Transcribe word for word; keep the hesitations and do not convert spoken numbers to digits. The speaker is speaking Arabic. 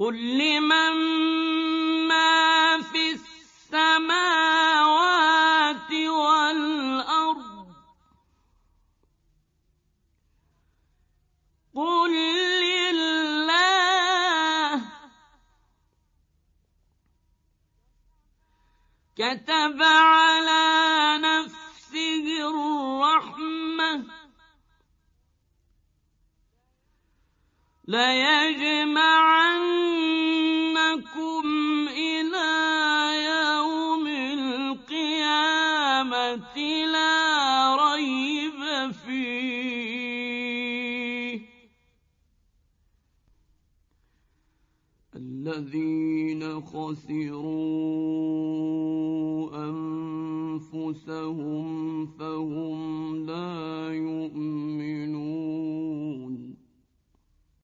قُل لِّمَن مَّا فِي السَّمَاوَاتِ وَالْأَرْضِ قُل لِّلَّهِ ۚ كَتَبَ عَلَىٰ نَفْسِهِ الرَّحْمَةَ ۚ لَيَجْمَعَنَّكُمْ إِلَىٰ يَوْمِ الْقِيَامَةِ لَا رَيْبَ فِيهِ ۚ الَّذِينَ خَسِرُوا أَنفُسَهُمْ فَهُمْ لَا يُؤْمِنُونَ